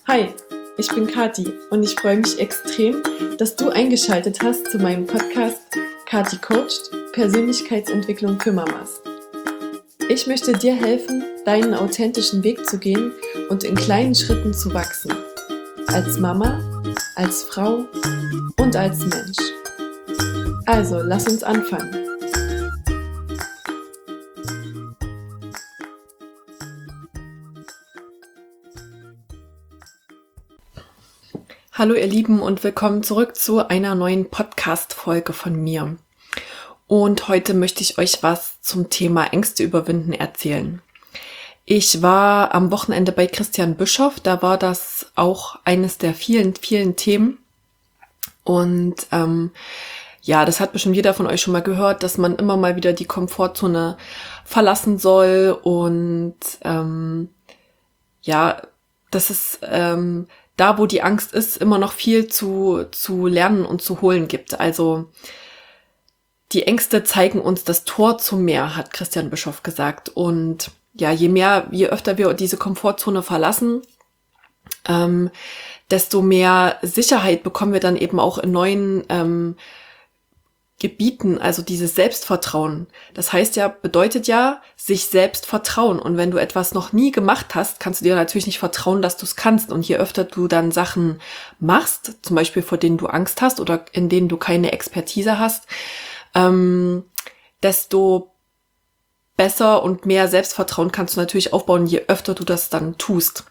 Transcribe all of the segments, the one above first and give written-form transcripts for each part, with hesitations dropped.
Hi, ich bin Kati und ich freue mich extrem, dass du eingeschaltet hast zu meinem Podcast Kati Coacht Persönlichkeitsentwicklung für Mamas. Ich möchte dir helfen, deinen authentischen Weg zu gehen und in kleinen Schritten zu wachsen. Als Mama, als Frau und als Mensch. Also, lass uns anfangen. Hallo ihr Lieben und willkommen zurück zu einer neuen Podcast-Folge von mir. Und heute möchte ich euch was zum Thema Ängste überwinden erzählen. Ich war am Wochenende bei Christian Bischoff, da war das auch eines der vielen, vielen Themen. Und das hat bestimmt jeder von euch schon mal gehört, dass man immer mal wieder die Komfortzone verlassen soll und das ist da, wo die Angst ist, immer noch viel zu lernen und zu holen gibt. Also die Ängste zeigen uns das Tor zum Meer, hat Christian Bischoff gesagt. Und ja, je öfter wir diese Komfortzone verlassen, desto mehr Sicherheit bekommen wir dann eben auch in neuen Gebieten, also dieses Selbstvertrauen. Das heißt ja, bedeutet ja, sich selbst vertrauen. Und wenn du etwas noch nie gemacht hast, kannst du dir natürlich nicht vertrauen, dass du es kannst. Und je öfter du dann Sachen machst, zum Beispiel vor denen du Angst hast oder in denen du keine Expertise hast, desto besser und mehr Selbstvertrauen kannst du natürlich aufbauen, je öfter du das dann tust.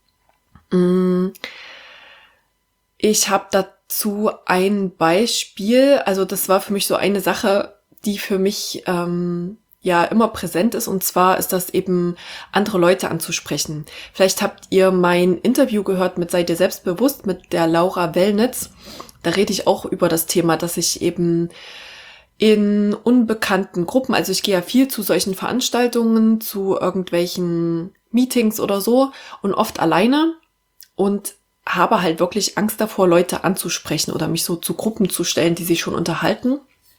Ich habe dazu ein Beispiel, also das war für mich so eine Sache, die für mich immer präsent ist, und zwar ist das eben, andere Leute anzusprechen. Vielleicht habt ihr mein Interview gehört mit Sei dir selbstbewusst mit der Laura Wellnitz. Da rede ich auch über das Thema, dass ich eben in unbekannten Gruppen, also ich gehe ja viel zu solchen Veranstaltungen, zu irgendwelchen Meetings oder so und oft alleine und habe halt wirklich Angst davor, Leute anzusprechen oder mich so zu Gruppen zu stellen, die sich schon unterhalten.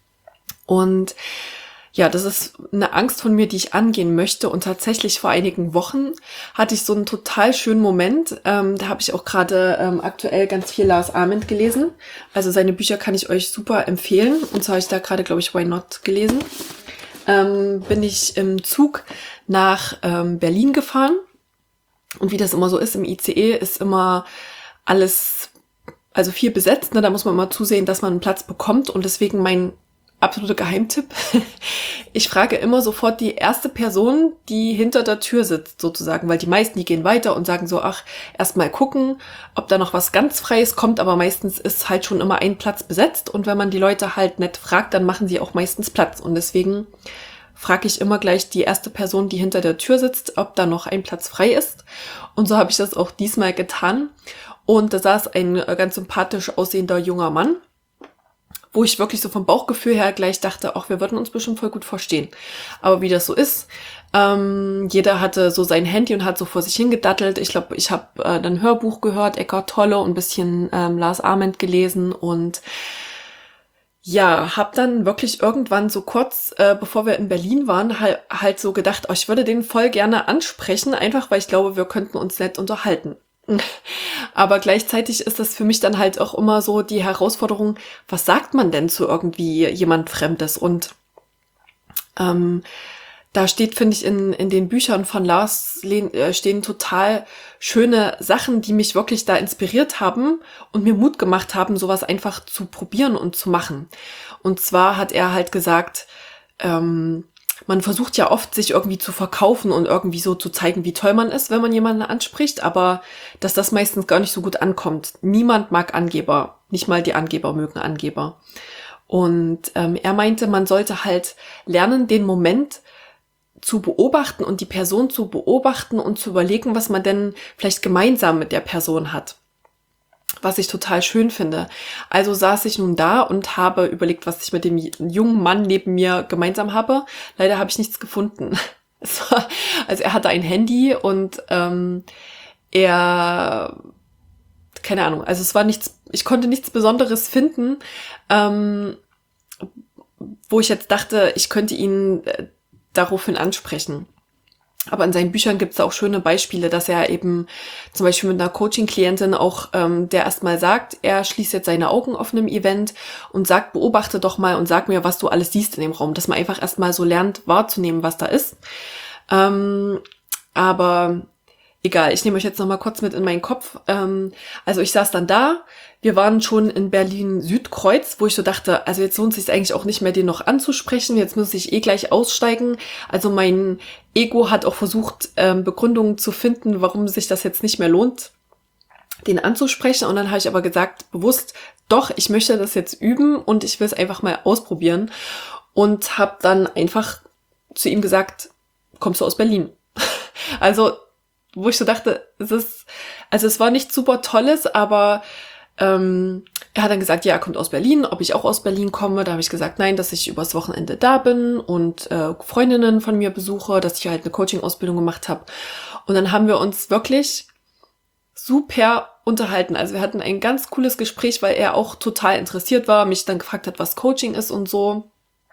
Und ja, das ist eine Angst von mir, die ich angehen möchte. Und tatsächlich vor einigen Wochen hatte ich so einen total schönen Moment. Da habe ich auch gerade aktuell ganz viel Lars Ament gelesen. Also seine Bücher kann ich euch super empfehlen. Und zwar habe ich da gerade, glaube ich, Why Not gelesen. Bin ich im Zug nach Berlin gefahren. Und wie das immer so ist, im ICE ist immer alles, also viel besetzt, ne? Da muss man immer zusehen, dass man einen Platz bekommt. Und deswegen mein absoluter Geheimtipp: Ich frage immer sofort die erste Person, die hinter der Tür sitzt, sozusagen, weil die meisten, die gehen weiter und sagen so, ach, erst mal gucken, ob da noch was ganz Freies kommt, aber meistens ist halt schon immer ein Platz besetzt. Und wenn man die Leute halt nett fragt, dann machen sie auch meistens Platz. Und deswegen frage ich immer gleich die erste Person, die hinter der Tür sitzt, ob da noch ein Platz frei ist. Und so habe ich das auch diesmal getan. Und da saß ein ganz sympathisch aussehender junger Mann, wo ich wirklich so vom Bauchgefühl her gleich dachte, ach, wir würden uns bestimmt voll gut verstehen. Aber wie das so ist, jeder hatte so sein Handy und hat so vor sich hingedattelt. Ich glaube, ich habe dann Hörbuch gehört, Eckhart Tolle, und ein bisschen Lars Ament gelesen und ja, habe dann wirklich irgendwann so kurz, bevor wir in Berlin waren, halt so gedacht, oh, ich würde den voll gerne ansprechen, einfach weil ich glaube, wir könnten uns nett unterhalten. Aber gleichzeitig ist das für mich dann halt auch immer so die Herausforderung, was sagt man denn zu irgendwie jemand Fremdes? Und da steht, finde ich, in den Büchern von Lars stehen total schöne Sachen, die mich wirklich da inspiriert haben und mir Mut gemacht haben, sowas einfach zu probieren und zu machen. Und zwar hat er halt gesagt, man versucht ja oft, sich irgendwie zu verkaufen und irgendwie so zu zeigen, wie toll man ist, wenn man jemanden anspricht, aber dass das meistens gar nicht so gut ankommt. Niemand mag Angeber, nicht mal die Angeber mögen Angeber. Und er meinte, man sollte halt lernen, den Moment zu beobachten und die Person zu beobachten und zu überlegen, was man denn vielleicht gemeinsam mit der Person hat. Was ich total schön finde. Also saß ich nun da und habe überlegt, was ich mit dem jungen Mann neben mir gemeinsam habe. Leider habe ich nichts gefunden. Also er hatte ein Handy und er, keine Ahnung, also es war nichts, ich konnte nichts Besonderes finden, wo ich jetzt dachte, ich könnte ihn daraufhin ansprechen. Aber in seinen Büchern gibt es auch schöne Beispiele, dass er eben zum Beispiel mit einer Coaching-Klientin auch, der erstmal sagt, er schließt jetzt seine Augen auf einem Event und sagt, beobachte doch mal und sag mir, was du alles siehst in dem Raum, dass man einfach erstmal so lernt wahrzunehmen, was da ist. Aber egal, ich nehme euch jetzt noch mal kurz mit in meinen Kopf. Also ich saß dann da, wir waren schon in Berlin-Südkreuz, wo ich so dachte, also jetzt lohnt es sich eigentlich auch nicht mehr, den noch anzusprechen, jetzt muss ich gleich aussteigen. Also mein Ego hat auch versucht, Begründungen zu finden, warum sich das jetzt nicht mehr lohnt, den anzusprechen. Und dann habe ich aber gesagt, bewusst, doch, ich möchte das jetzt üben und ich will es einfach mal ausprobieren. Und habe dann einfach zu ihm gesagt, kommst du aus Berlin? Also wo ich so dachte, es war nichts super Tolles, aber er hat dann gesagt, ja, er kommt aus Berlin, ob ich auch aus Berlin komme. Da habe ich gesagt, nein, dass ich übers Wochenende da bin und Freundinnen von mir besuche, dass ich halt eine Coaching-Ausbildung gemacht habe. Und dann haben wir uns wirklich super unterhalten. Also wir hatten ein ganz cooles Gespräch, weil er auch total interessiert war, mich dann gefragt hat, was Coaching ist und so.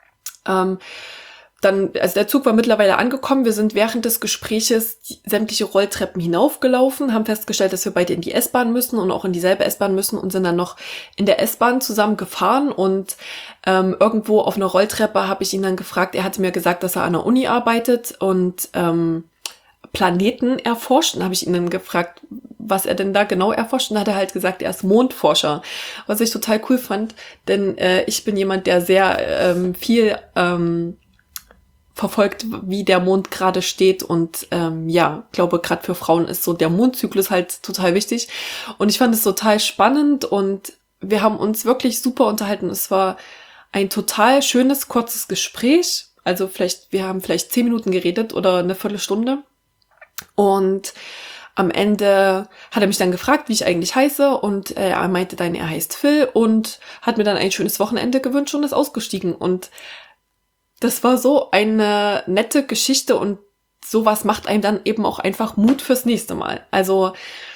Also der Zug war mittlerweile angekommen. Wir sind während des Gespräches sämtliche Rolltreppen hinaufgelaufen, haben festgestellt, dass wir beide in die S-Bahn müssen und auch in dieselbe S-Bahn müssen und sind dann noch in der S-Bahn zusammen gefahren und irgendwo auf einer Rolltreppe habe ich ihn dann gefragt, er hatte mir gesagt, dass er an der Uni arbeitet und Planeten erforscht. Und habe ich ihn dann gefragt, was er denn da genau erforscht. Und dann hat er halt gesagt, er ist Mondforscher, was ich total cool fand, denn ich bin jemand, der sehr viel verfolgt, wie der Mond gerade steht und glaube, gerade für Frauen ist so der Mondzyklus halt total wichtig und ich fand es total spannend und wir haben uns wirklich super unterhalten. Es war ein total schönes, kurzes Gespräch, also wir haben vielleicht 10 Minuten geredet oder eine Viertelstunde und am Ende hat er mich dann gefragt, wie ich eigentlich heiße und er meinte dann, er heißt Phil und hat mir dann ein schönes Wochenende gewünscht und ist ausgestiegen und das war so eine nette Geschichte und sowas macht einem dann eben auch einfach Mut fürs nächste Mal. Also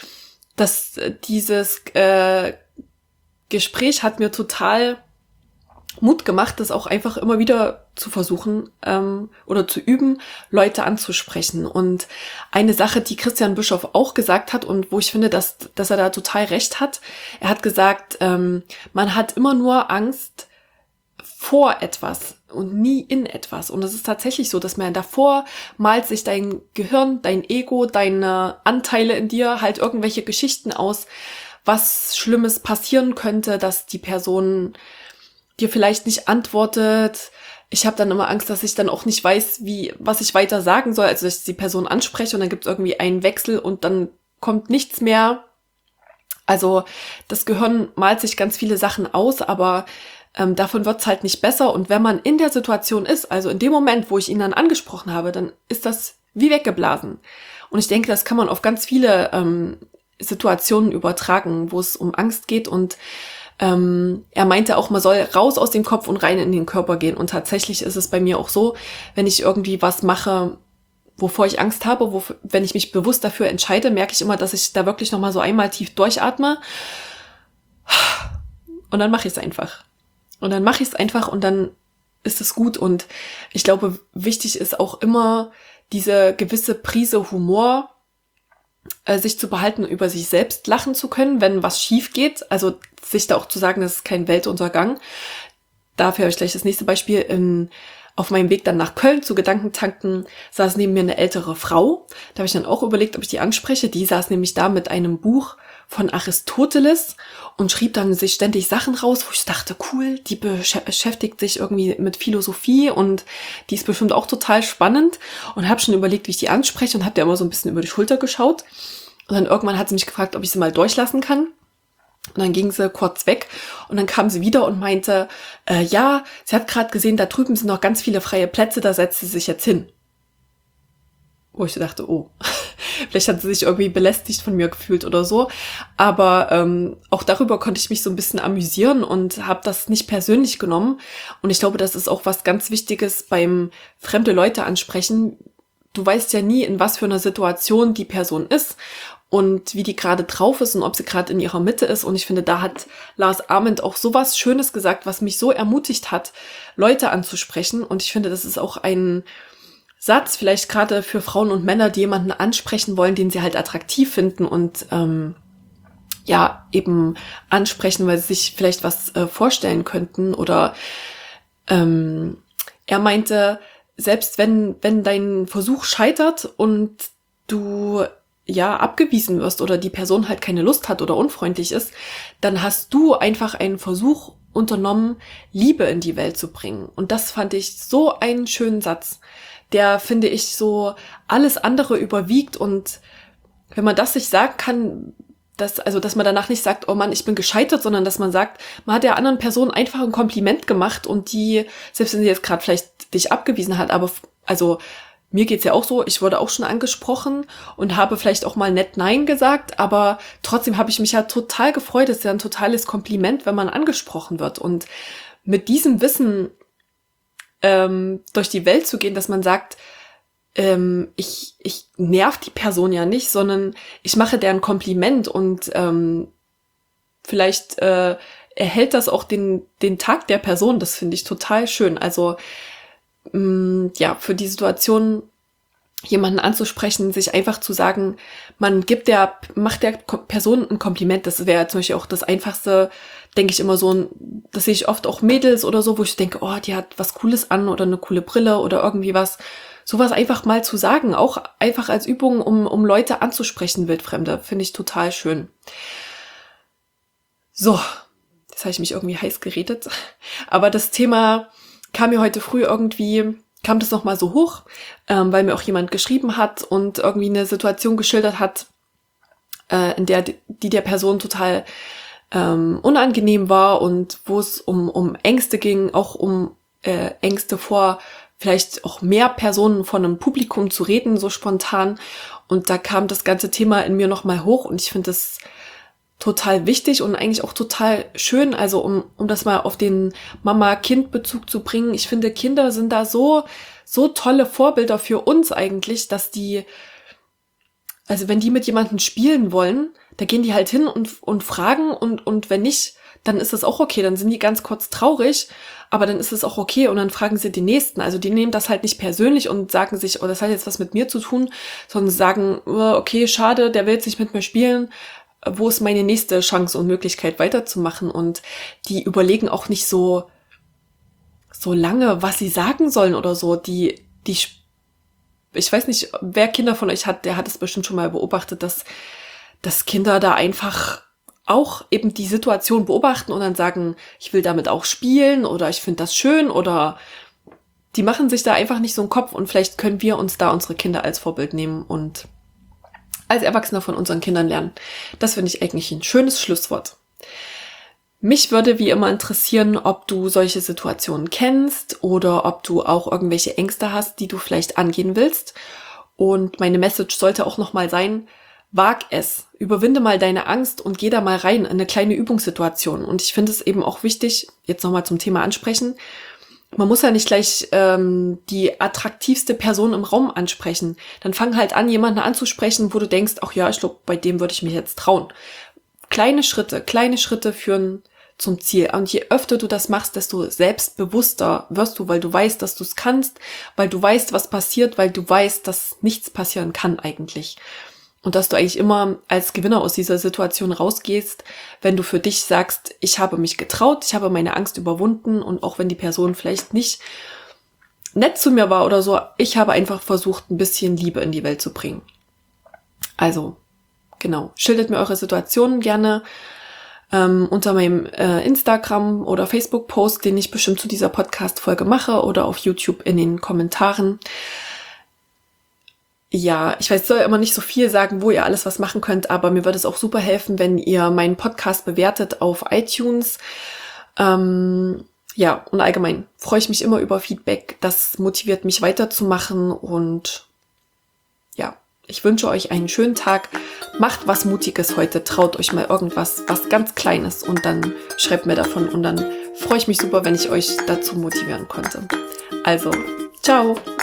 dieses Gespräch hat mir total Mut gemacht, das auch einfach immer wieder zu versuchen oder zu üben, Leute anzusprechen. Und eine Sache, die Christian Bischoff auch gesagt hat und wo ich finde, dass er da total recht hat, er hat gesagt, man hat immer nur Angst vor etwas und nie in etwas. Und es ist tatsächlich so, dass man davor malt sich dein Gehirn, dein Ego, deine Anteile in dir halt irgendwelche Geschichten aus, was Schlimmes passieren könnte, dass die Person dir vielleicht nicht antwortet. Ich habe dann immer Angst, dass ich dann auch nicht weiß, was ich weiter sagen soll. Also dass ich die Person anspreche und dann gibt es irgendwie einen Wechsel und dann kommt nichts mehr. Also das Gehirn malt sich ganz viele Sachen aus, aber davon wird's halt nicht besser. Und wenn man in der Situation ist, also in dem Moment, wo ich ihn dann angesprochen habe, dann ist das wie weggeblasen. Und ich denke, das kann man auf ganz viele Situationen übertragen, wo es um Angst geht. Und er meinte auch, man soll raus aus dem Kopf und rein in den Körper gehen. Und tatsächlich ist es bei mir auch so, wenn ich irgendwie was mache, wovor ich Angst habe, wenn ich mich bewusst dafür entscheide, merke ich immer, dass ich da wirklich nochmal so einmal tief durchatme. Und dann mache ich es einfach. Und dann ist es gut. Und ich glaube, wichtig ist auch immer diese gewisse Prise Humor, sich zu behalten, über sich selbst lachen zu können, wenn was schief geht. Also sich da auch zu sagen, das ist kein Weltuntergang. Dafür habe ich gleich das nächste Beispiel. Auf meinem Weg dann nach Köln zu Gedankentanken saß neben mir eine ältere Frau. Da habe ich dann auch überlegt, ob ich die anspreche. Die saß nämlich da mit einem Buch von Aristoteles und schrieb dann sich ständig Sachen raus, wo ich dachte, cool, die beschäftigt sich irgendwie mit Philosophie und die ist bestimmt auch total spannend und habe schon überlegt, wie ich die anspreche und habe der immer so ein bisschen über die Schulter geschaut und dann irgendwann hat sie mich gefragt, ob ich sie mal durchlassen kann. Und dann ging sie kurz weg und dann kam sie wieder und meinte, ja, sie hat gerade gesehen, da drüben sind noch ganz viele freie Plätze, da setzt sie sich jetzt hin. Wo ich dachte, oh, vielleicht hat sie sich irgendwie belästigt von mir gefühlt oder so. Aber auch darüber konnte ich mich so ein bisschen amüsieren und habe das nicht persönlich genommen. Und ich glaube, das ist auch was ganz Wichtiges beim fremde Leute ansprechen. Du weißt ja nie, in was für einer Situation die Person ist und wie die gerade drauf ist und ob sie gerade in ihrer Mitte ist. Und ich finde, da hat Lars Ament auch sowas Schönes gesagt, was mich so ermutigt hat, Leute anzusprechen. Und ich finde, das ist auch ein Satz, vielleicht gerade für Frauen und Männer, die jemanden ansprechen wollen, den sie halt attraktiv finden und ja, eben ansprechen, weil sie sich vielleicht was vorstellen könnten. Oder er meinte, selbst wenn dein Versuch scheitert und du ja abgewiesen wirst oder die Person halt keine Lust hat oder unfreundlich ist, dann hast du einfach einen Versuch unternommen, Liebe in die Welt zu bringen. Und das fand ich so einen schönen Satz, der, finde ich, so alles andere überwiegt. Und wenn man das sich sagen kann, dass man danach nicht sagt, oh Mann, ich bin gescheitert, sondern dass man sagt, man hat der anderen Person einfach ein Kompliment gemacht und die, selbst wenn sie jetzt gerade vielleicht dich abgewiesen hat, aber also mir geht's ja auch so, ich wurde auch schon angesprochen und habe vielleicht auch mal nett Nein gesagt, aber trotzdem habe ich mich ja total gefreut. Das ist ja ein totales Kompliment, wenn man angesprochen wird. Und mit diesem Wissen durch die Welt zu gehen, dass man sagt, ich nerv die Person ja nicht, sondern ich mache der ein Kompliment und vielleicht erhält das auch den Tag der Person. Das finde ich total schön. Also ja, für die Situation, jemanden anzusprechen, sich einfach zu sagen, macht der Person ein Kompliment. Das wäre zum Beispiel auch das Einfachste, denke ich immer so, das sehe ich oft auch Mädels oder so, wo ich denke, oh, die hat was Cooles an oder eine coole Brille oder irgendwie was. Sowas einfach mal zu sagen, auch einfach als Übung, um Leute anzusprechen, Wildfremde, finde ich total schön. So, jetzt habe ich mich irgendwie heiß geredet. Aber das Thema kam mir heute früh kam das nochmal so hoch, weil mir auch jemand geschrieben hat und irgendwie eine Situation geschildert hat, in der Person total unangenehm war und wo es um Ängste ging, auch um Ängste vor vielleicht auch mehr Personen von einem Publikum zu reden, so spontan. Und da kam das ganze Thema in mir nochmal hoch und ich finde es total wichtig und eigentlich auch total schön, also um das mal auf den Mama-Kind-Bezug zu bringen. Ich finde, Kinder sind da so tolle Vorbilder für uns eigentlich, dass also wenn die mit jemandem spielen wollen, da gehen die halt hin und fragen und wenn nicht, dann ist es auch okay, dann sind die ganz kurz traurig, aber dann ist es auch okay und dann fragen sie den Nächsten. Also die nehmen das halt nicht persönlich und sagen sich, oh, das hat jetzt was mit mir zu tun, sondern sagen, oh, okay, schade, der will jetzt nicht mit mir spielen, wo ist meine nächste Chance und Möglichkeit weiterzumachen? Und die überlegen auch nicht so lange, was sie sagen sollen oder so. Ich weiß nicht, wer Kinder von euch hat, der hat es bestimmt schon mal beobachtet, dass Kinder da einfach auch eben die Situation beobachten und dann sagen, ich will damit auch spielen oder ich finde das schön oder die machen sich da einfach nicht so einen Kopf und vielleicht können wir uns da unsere Kinder als Vorbild nehmen und als Erwachsene von unseren Kindern lernen. Das finde ich eigentlich ein schönes Schlusswort. Mich würde wie immer interessieren, ob du solche Situationen kennst oder ob du auch irgendwelche Ängste hast, die du vielleicht angehen willst. Und meine Message sollte auch nochmal sein, wag es, überwinde mal deine Angst und geh da mal rein in eine kleine Übungssituation. Und ich finde es eben auch wichtig, jetzt nochmal zum Thema ansprechen, man muss ja nicht gleich die attraktivste Person im Raum ansprechen. Dann fang halt an, jemanden anzusprechen, wo du denkst, ach ja, ich glaube, bei dem würde ich mich jetzt trauen. Kleine Schritte führen zum Ziel. Und je öfter du das machst, desto selbstbewusster wirst du, weil du weißt, dass du es kannst, weil du weißt, was passiert, weil du weißt, dass nichts passieren kann eigentlich. Und dass du eigentlich immer als Gewinner aus dieser Situation rausgehst, wenn du für dich sagst, ich habe mich getraut, ich habe meine Angst überwunden und auch wenn die Person vielleicht nicht nett zu mir war oder so, ich habe einfach versucht, ein bisschen Liebe in die Welt zu bringen. Also, genau, schildert mir eure Situationen gerne unter meinem Instagram- oder Facebook-Post, den ich bestimmt zu dieser Podcast-Folge mache oder auf YouTube in den Kommentaren. Ja, ich weiß, ich soll immer nicht so viel sagen, wo ihr alles was machen könnt, aber mir würde es auch super helfen, wenn ihr meinen Podcast bewertet auf iTunes. Ja, und allgemein freue ich mich immer über Feedback. Das motiviert mich weiterzumachen und ja, ich wünsche euch einen schönen Tag. Macht was Mutiges heute, traut euch mal irgendwas, was ganz Kleines und dann schreibt mir davon und dann freue ich mich super, wenn ich euch dazu motivieren konnte. Also, ciao!